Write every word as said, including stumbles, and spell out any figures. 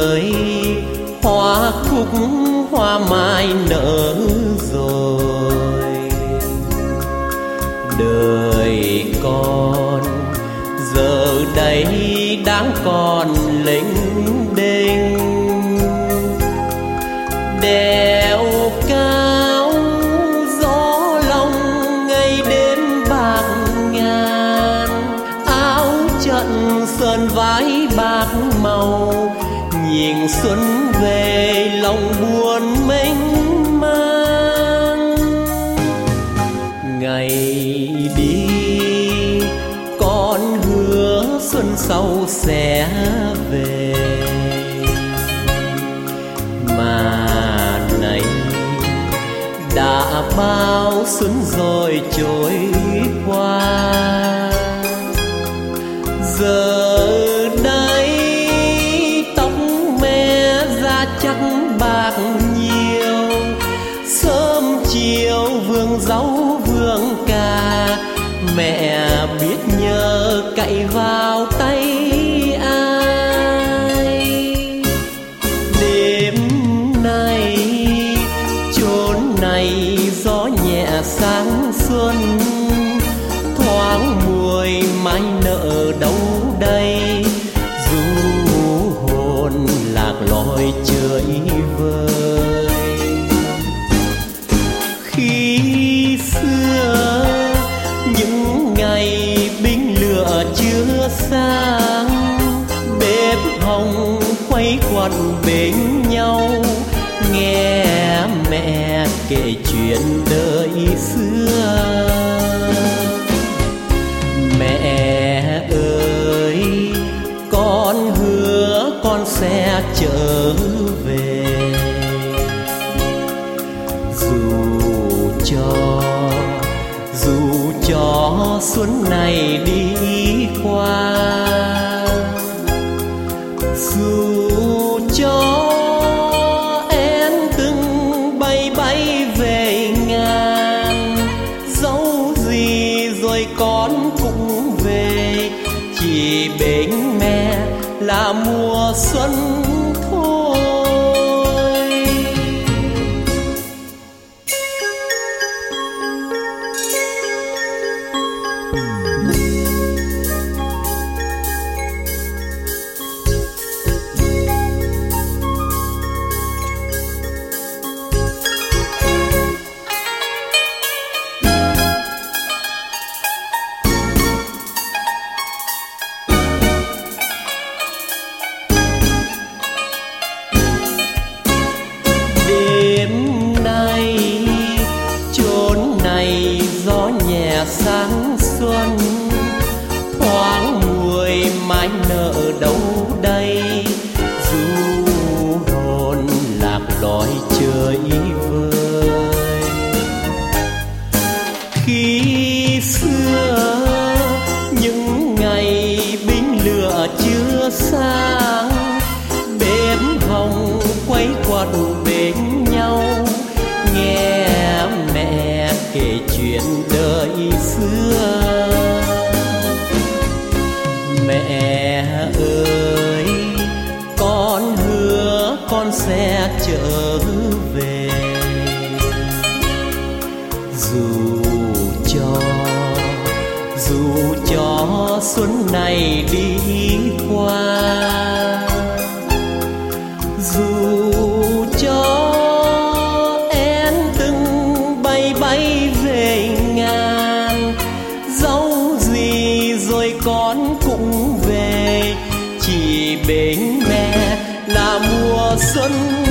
ơi, hoa cúc hoa mai nở rồi. Đời con giờ đây đáng còn lênh đênh, đèo cao gió lòng ngày đêm bạc ngàn, áo trận sơn vái bạc màu, nhìn xuân về lòng buồn mênh mang. Ngày đi con hứa xuân sau sẽ về, mà này đã bao xuân rồi trôi qua. Giờ đây tóc mẹ da chắc bạc nhiều, sớm chiều vườn rau vườn cà, mẹ biết nhớ cậy vào tay ai. Đêm nay chốn này gió nhẹ sáng xuân, thoáng mùi mai nở đâu đây, du hồn lạc lối chơi vơi. Khi xưa những ngày binh lửa chưa sáng, bếp hồng quay quần bên nhau, nghe mẹ kể chuyện đời xưa. Mẹ ơi, con hứa con sẽ trở về, dù cho dù cho xuân này đi qua, dù cho em từng bay bay về ngàn, dẫu gì rồi con cũng về, chỉ bên mẹ là mùa xuân thôi. Sáng xuân thoáng mùi mai nở đâu đây, du hồn lạc lối chơi vơi. Khi xưa những ngày binh lửa chưa sáng, bếp hồng quay quần bên nhau, nghe mẹ kể chuyện đời xưa. Mẹ ơi, con hứa con sẽ trở về, dù cho dù cho xuân này đi qua, dù cho con cũng về, chỉ bên mẹ là mùa xuân